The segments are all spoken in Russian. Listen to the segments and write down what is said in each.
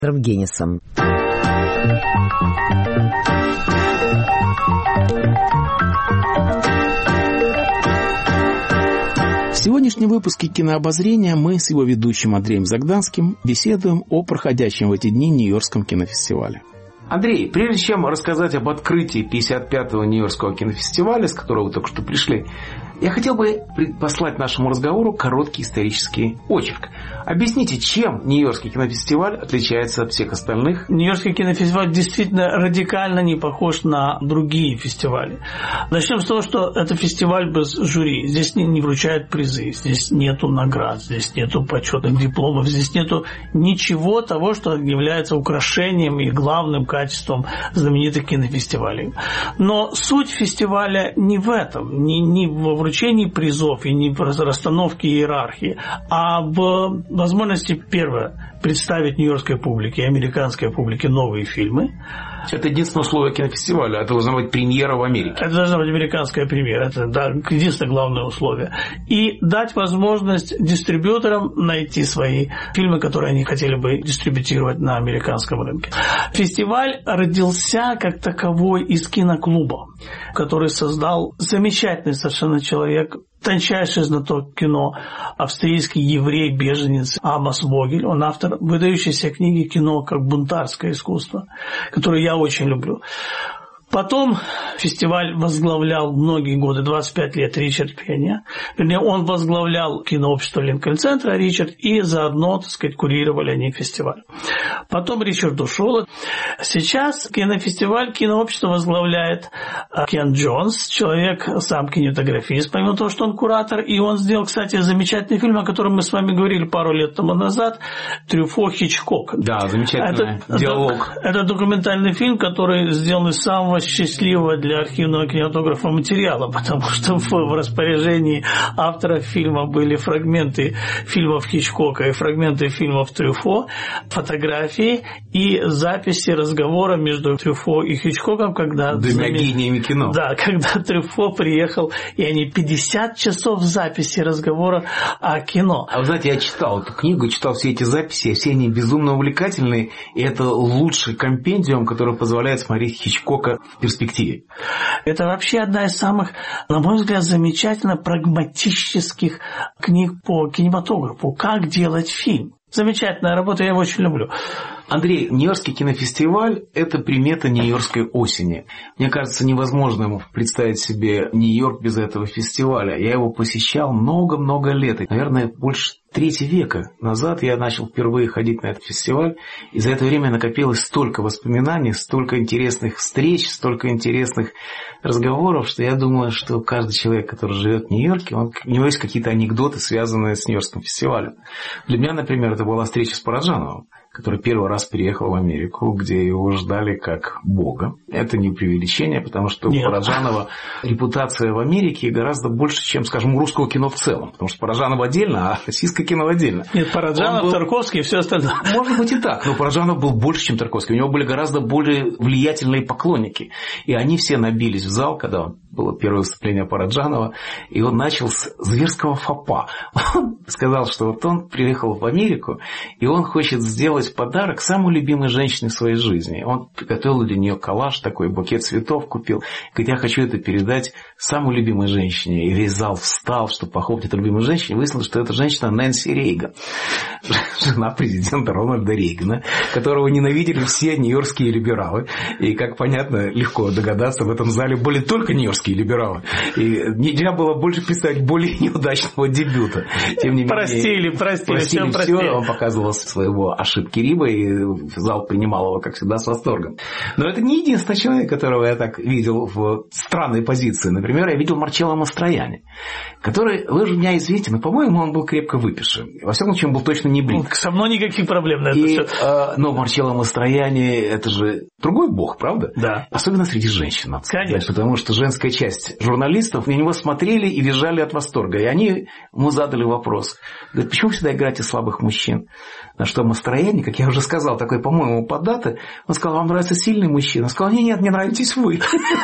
Генисом. В сегодняшнем выпуске «Кинообозрения» мы с его ведущим Андреем Загданским беседуем о проходящем в эти дни Нью-Йоркском кинофестивале. Андрей, прежде чем рассказать об открытии 55-го Нью-Йоркского кинофестиваля, с которого вы только что пришли, я хотел бы послать нашему разговору короткий исторический очерк. Объясните, чем Нью-Йоркский кинофестиваль отличается от всех остальных? Нью-Йоркский кинофестиваль действительно радикально не похож на другие фестивали. Начнем с того, что это фестиваль без жюри. Здесь не вручают призы, здесь нету наград, здесь нету почетных дипломов, здесь нету ничего того, что является украшением и главным качеством знаменитых кинофестивалей. Но суть фестиваля не в этом, не во вручении призов и не в расстановке иерархии, а в возможности, первое, представить нью-йоркской публике и американской публике новые фильмы. Это единственное условие кинофестиваля. Это должна быть премьера в Америке. Это должна быть американская премьера. Это единственное главное условие. И дать возможность дистрибьюторам найти свои фильмы, которые они хотели бы дистрибутировать на американском рынке. Фестиваль родился как таковой из киноклуба, который создал замечательный совершенно человек, тончайший знаток кино, австрийский еврей-беженец Амос Вогель. Он автор выдающейся книги «Кино как бунтарское искусство», которую я очень люблю. Потом фестиваль возглавлял многие годы, 25 лет, Ричард Пенья. Вернее, он возглавлял кинообщество Линкольн-центра, Ричард, и заодно, так сказать, курировали они фестиваль. Потом Ричард ушел. Сейчас кинообщество возглавляет Кен Джонс, человек, сам кинематографист, помимо того, что он куратор. И он сделал, кстати, замечательный фильм, о котором мы с вами говорили пару лет тому назад, «Трюфо Хичкок». Да, замечательный диалог. Это документальный фильм, который сделан из самого счастливого для архивного кинематографа материала, потому что в распоряжении автора фильма были фрагменты фильмов Хичкока и фрагменты фильмов Трюфо, фотографии и записи разговора между Трюфо и Хичкоком, когда... Двумя гениями кино. Да, когда Трюфо приехал, и они 50 часов записи разговора о кино. А вы знаете, я читал эту книгу, читал все эти записи, все они безумно увлекательные, и это лучший компендиум, который позволяет смотреть Хичкока в перспективе. Это вообще одна из самых, на мой взгляд, замечательно прагматических книг по кинематографу. Как делать фильм. Замечательная работа, я его очень люблю. Андрей, Нью-Йоркский кинофестиваль – это примета нью-йоркской осени. Мне кажется, невозможно представить себе Нью-Йорк без этого фестиваля. Я его посещал много-много лет. И, наверное, больше 3 века назад я начал впервые ходить на этот фестиваль. И за это время накопилось столько воспоминаний, столько интересных встреч, столько интересных разговоров, что я думаю, что каждый человек, который живет в Нью-Йорке, у него есть какие-то анекдоты, связанные с Нью-Йоркским фестивалем. Для меня, например, это была встреча с Параджановым, который первый раз приехал в Америку, где его ждали как бога. Это не преувеличение, потому что у Параджанова репутация в Америке гораздо больше, чем, скажем, у русского кино в целом. Потому что Параджанов отдельно, а российское кино отдельно. Нет, Параджанов, Тарковский и все остальное. Может быть и так, но Параджанов был больше, чем Тарковский. У него были гораздо более влиятельные поклонники. И они все набились в зал, когда было первое выступление Параджанова, и он начал с зверского фопа. Он сказал, что вот он приехал в Америку, и он хочет сделать подарок самой любимой женщине в своей жизни. Он приготовил для нее коллаж, такой букет цветов купил. Говорит, я хочу это передать самой любимой женщине. И весь зал встал, чтобы похлопать эту любимую женщину. И выяснилось, что это женщина Нэнси Рейган, жена президента Рональда Рейгана, которого ненавидели все нью-йоркские либералы. И, как понятно, легко догадаться, в этом зале были только нью-йоркские либералы. И нельзя было больше представить более неудачного дебюта. Тем не менее, простили все. Он показывал своего ошибки Риба, и зал принимал его, как всегда, с восторгом. Но это не единственный человек, которого я так видел в странной позиции. Например, я видел Марчелло Мастроянни, который, вы же меня извините, но, по-моему, он был крепко выпивший. Во всяком случае, он был точно не брит. Со мной никаких проблем на это все. Но Марчелло Мастроянни – это же другой бог, правда? Да. Особенно среди женщин. Конечно. Потому что женская часть журналистов на него смотрели и визжали от восторга. И они ему задали вопрос. Говорят, почему вы всегда играете слабых мужчин? На что Мастроянни времени, как я уже сказал, такой, по-моему, поддатый, он сказал: вам нравится сильный мужчина? Он сказал: нет, мне нравитесь вы.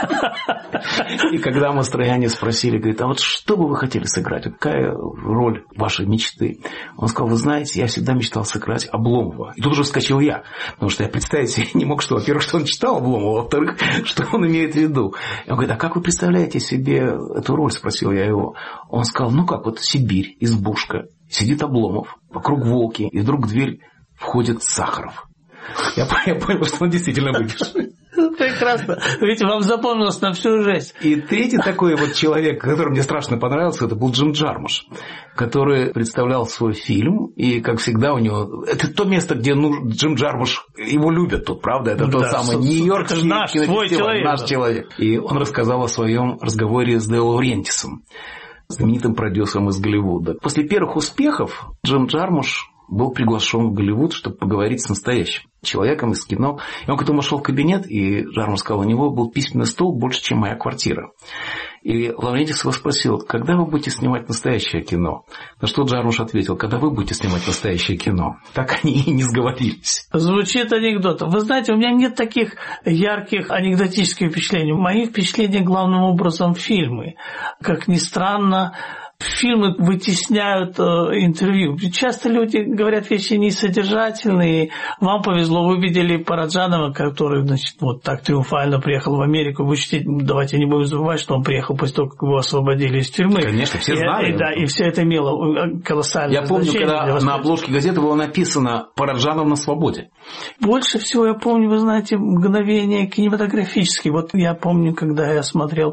И когда мы с Трояне спросили, говорит: а вот что бы вы хотели сыграть? Какая роль вашей мечты? Он сказал: вы знаете, я всегда мечтал сыграть Обломова. И тут уже вскочил я, потому что я представить себе не мог, что, во-первых, что он читал Обломова, во-вторых, что он имеет в виду. И он говорит: а как вы представляете себе эту роль? Спросил я его. Он сказал: ну как, вот Сибирь, избушка, сидит Обломов, вокруг волки, и вдруг в дверь входит Сахаров. Я понял, что он действительно выдержит. Прекрасно. Ведь вам запомнилось на всю жизнь. И третий такой вот человек, который мне страшно понравился, это был Джим Джармуш, который представлял свой фильм. И, как всегда, у него... Это то место, где Джим Джармуш, его любят тут, правда? Это тот самый Нью-Йоркский кинофестиваль, наш человек. И он рассказал о своем разговоре с Де Лаурентисом, знаменитым продюсером из Голливуда. После первых успехов Джим Джармуш был приглашен в Голливуд, чтобы поговорить с настоящим человеком из кино. И он к этому шел в кабинет, и Джармуш сказал: у него был письменный стол больше, чем моя квартира. И Лаурентис его спросил: когда вы будете снимать настоящее кино? На что Джармуш ответил: когда вы будете снимать настоящее кино. Так они и не сговорились. Звучит анекдот. Вы знаете, у меня нет таких ярких анекдотических впечатлений. Мои впечатления главным образом фильмы. Как ни странно, фильмы вытесняют интервью. Часто люди говорят вещи несодержательные. Вам повезло, вы видели Параджанова, который, значит, вот так триумфально приехал в Америку. Вы учтите, давайте не будем забывать, что он приехал после того, как его освободили из тюрьмы. Конечно, все знали. Да, и все это имело колоссальное значение. Я помню, когда на обложке газеты было написано: Параджанов на свободе. Больше всего я помню, вы знаете, мгновения кинематографические. Вот я помню, когда я смотрел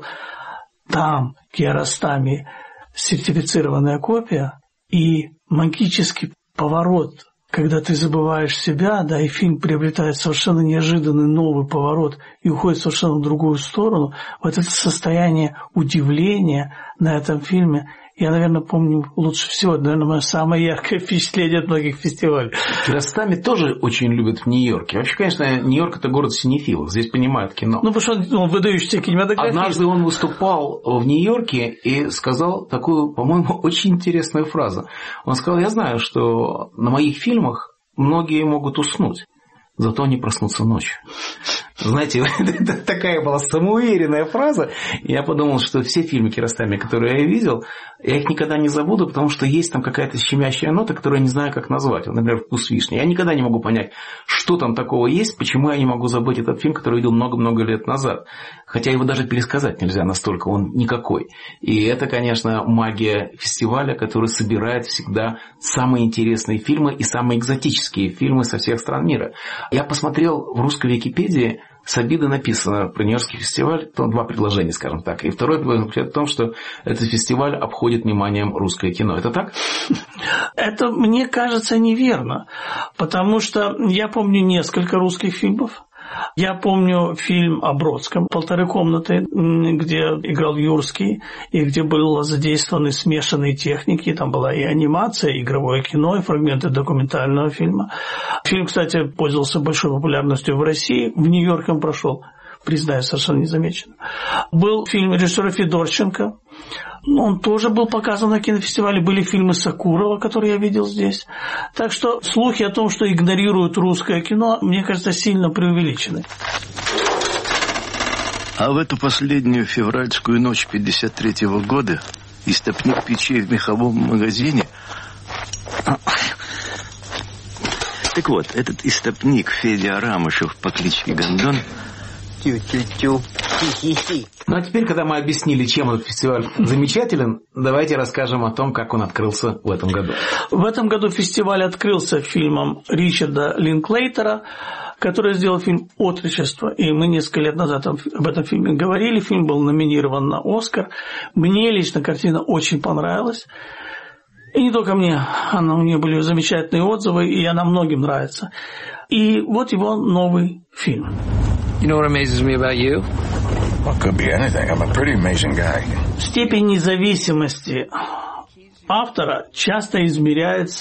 там Киаростами сертифицированная копия и магический поворот, когда ты забываешь себя, да, и фильм приобретает совершенно неожиданный новый поворот и уходит совершенно в другую сторону. Вот это состояние удивления на этом фильме я, наверное, помню лучше всего. Это, наверное, мое самое яркое впечатление от многих фестивалей. Киаростами тоже очень любят в Нью-Йорке. Вообще, конечно, Нью-Йорк – это город синефилов. Здесь понимают кино. Ну, потому что он выдающийся кинематографист. Однажды он выступал в Нью-Йорке и сказал такую, по-моему, очень интересную фразу. Он сказал: я знаю, что на моих фильмах многие могут уснуть, зато они проснутся ночью. Знаете, это такая была самоуверенная фраза. Я подумал, что все фильмы Киаростами, которые я видел, я их никогда не забуду, потому что есть там какая-то щемящая нота, которую я не знаю, как назвать. Вот, например, «Вкус вишни». Я никогда не могу понять, что там такого есть, почему я не могу забыть этот фильм, который видел много-много лет назад. Хотя его даже пересказать нельзя настолько, он никакой. И это, конечно, магия фестиваля, который собирает всегда самые интересные фильмы и самые экзотические фильмы со всех стран мира. Я посмотрел в русской Википедии, с обидой написано про Нью-Йоркский фестиваль, там 2 предложения, скажем так. И второе предложение заключается в том, что этот фестиваль обходит вниманием русское кино. Это так? Это, мне кажется, неверно. Потому что я помню несколько русских фильмов. Я помню фильм о Бродском «Полторы комнаты», где играл Юрский, и где были задействованы смешанные техники. Там была и анимация, и игровое кино, и фрагменты документального фильма. Фильм, кстати, пользовался большой популярностью в России. В Нью-Йорке он прошел, признаюсь, совершенно незамеченно. Был фильм режиссера Федорченко. Он тоже был показан на кинофестивале. Были фильмы Сакурова, которые я видел здесь. Так что слухи о том, что игнорируют русское кино, мне кажется, сильно преувеличены. А в эту последнюю февральскую ночь 1953 года истопник печей в меховом магазине... Так вот, этот истопник Федя Арамышев по кличке Гондон... Тю-тю-тю. Хи-хи-хи. Ну, а теперь, когда мы объяснили, чем этот фестиваль замечателен, давайте расскажем о том, как он открылся в этом году. В этом году фестиваль открылся фильмом Ричарда Линклейтера, который сделал фильм «Отрочество». И мы несколько лет назад об этом фильме говорили. Фильм был номинирован на «Оскар». Мне лично картина очень понравилась. И не только мне. У нее были замечательные отзывы, и она многим нравится. И вот его новый фильм. You know what amazes me about you? Well, it could be anything. I'm a pretty amazing guy. Степень независимости автора часто измеряется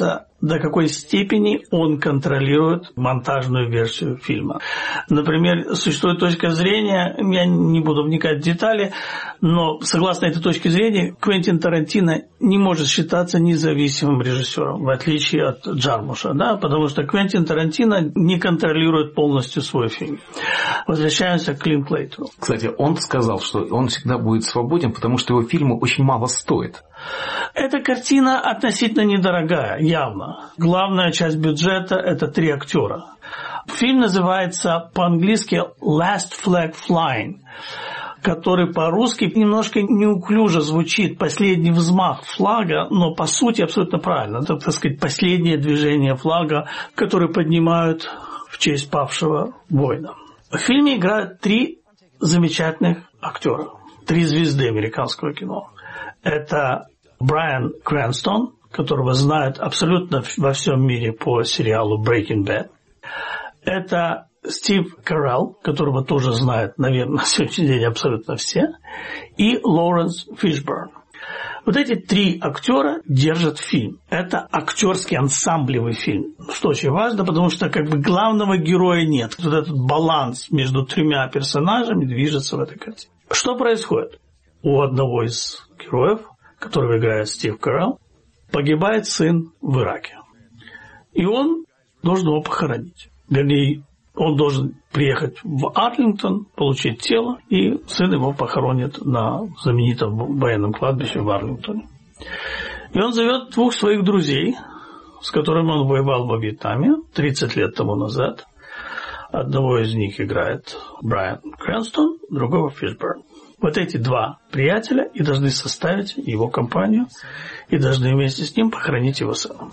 до какой степени он контролирует монтажную версию фильма. Например, существует точка зрения, я не буду вникать в детали, но согласно этой точке зрения Квентин Тарантино не может считаться независимым режиссером, в отличие от Джармуша, да, потому что Квентин Тарантино не контролирует полностью свой фильм. Возвращаемся к Линклейту. Кстати, он сказал, что он всегда будет свободен, потому что его фильмы очень мало стоят. Эта картина относительно недорогая, явно. Главная часть бюджета – это 3 актера. Фильм называется по-английски «Last Flag Flying», который по-русски немножко неуклюже звучит «последний взмах флага», но по сути абсолютно правильно. Это, так сказать, последнее движение флага, которое поднимают в честь павшего воина. В фильме играют 3 замечательных актера, 3 звезды американского кино. Это Брайан Крэнстон, которого знают абсолютно во всем мире по сериалу Breaking Bad. Это Стив Карелл, которого тоже знают, наверное, на сегодняшний день абсолютно все. И Лоуренс Фишберн. Вот эти 3 актера держат фильм. Это актерский ансамблевый фильм. Что очень важно, потому что как бы главного героя нет. Вот этот баланс между 3 персонажами движется в этой картине. Что происходит? У одного из героев, которого играет Стив Карелл, погибает сын в Ираке. И он должен его похоронить. Вернее, он должен приехать в Арлингтон, получить тело, и сын его похоронит на знаменитом военном кладбище в Арлингтоне. И он зовет 2 своих друзей, с которыми он воевал во Вьетнаме 30 лет тому назад. Одного из них играет Брайан Крэнстон, другого Фишберн. Вот эти 2 приятеля и должны составить его компанию, и должны вместе с ним похоронить его сына.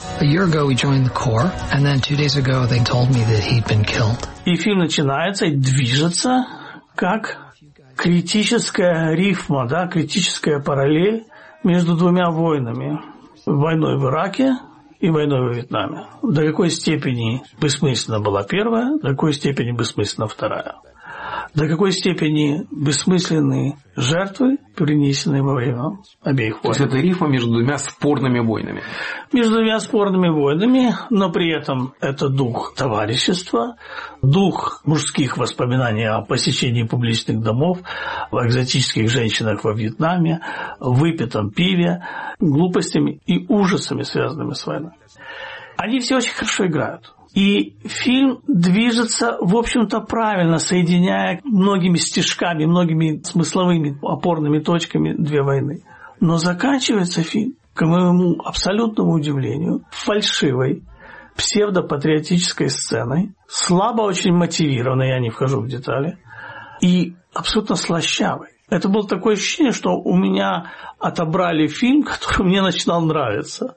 И фильм начинается и движется как критическая рифма, да, критическая параллель между 2 войнами. Войной в Ираке и войной во Вьетнаме. До какой степени бессмысленна была первая, до какой степени бессмысленна вторая. До какой степени бессмысленны жертвы, принесенные во время обеих войн. То есть это рифма между 2 спорными войнами. Между 2 спорными войнами, но при этом это дух товарищества, дух мужских воспоминаний о посещении публичных домов, о экзотических женщинах во Вьетнаме, выпитом пиве, глупостями и ужасами, связанными с войной. Они все очень хорошо играют. И фильм движется, в общем-то, правильно, соединяя многими стежками, многими смысловыми опорными точками 2 войны. Но заканчивается фильм, к моему абсолютному удивлению, фальшивой, псевдопатриотической сценой, слабо очень мотивированной, я не вхожу в детали, и абсолютно слащавой. Это было такое ощущение, что у меня отобрали фильм, который мне начинал нравиться.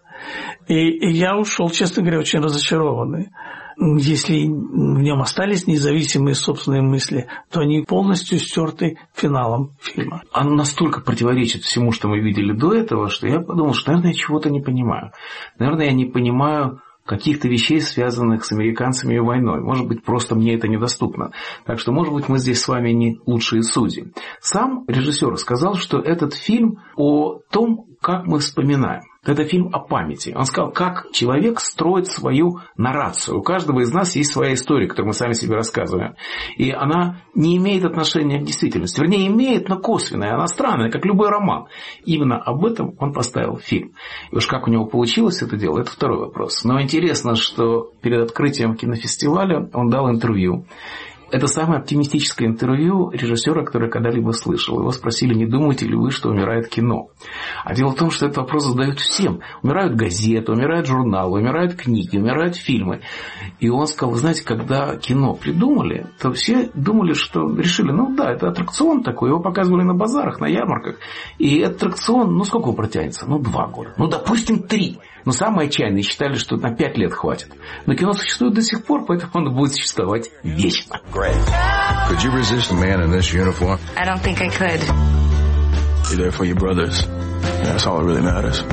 И я ушел, честно говоря, очень разочарованный. Если в нем остались независимые собственные мысли, то они полностью стерты финалом фильма. Он настолько противоречит всему, что мы видели до этого, что я подумал, что, наверное, я чего-то не понимаю. Наверное, я не понимаю каких-то вещей, связанных с американцами и войной. Может быть, просто мне это недоступно. Так что, может быть, мы здесь с вами не лучшие судьи. Сам режиссер сказал, что этот фильм о том, как мы вспоминаем. Это фильм о памяти. Он сказал, как человек строит свою наррацию. У каждого из нас есть своя история, которую мы сами себе рассказываем. И она не имеет отношения к действительности. Вернее, имеет, но косвенная. Она странная, как любой роман. Именно об этом он поставил фильм. И уж как у него получилось это дело, это второй вопрос. Но интересно, что перед открытием кинофестиваля он дал интервью. Это самое оптимистическое интервью режиссера, которое я когда-либо слышал. Его спросили, не думаете ли вы, что умирает кино? А дело в том, что этот вопрос задают всем. Умирают газеты, умирают журналы, умирают книги, умирают фильмы. И он сказал, вы знаете, когда кино придумали, то все думали, что решили, ну да, это аттракцион такой, его показывали на базарах, на ярмарках. И этот аттракцион, ну сколько его протянется? Ну 2 года. Ну допустим 3. Но самые отчаянные считали, что на 5 лет хватит. Но кино существует до сих пор, поэтому оно будет существовать вечно. Could you resist a man in this uniform? I don't think I could. You're there for your brothers. That's all that really matters.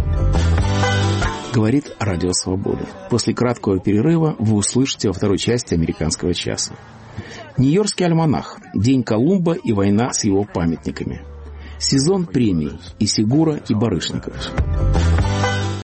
Говорит Радио Свобода. После краткого перерыва вы услышите во второй части «Американского часа». Нью-Йоркский альманах. День Колумба и война с его памятниками. Сезон премий и Сигура, и Барышников.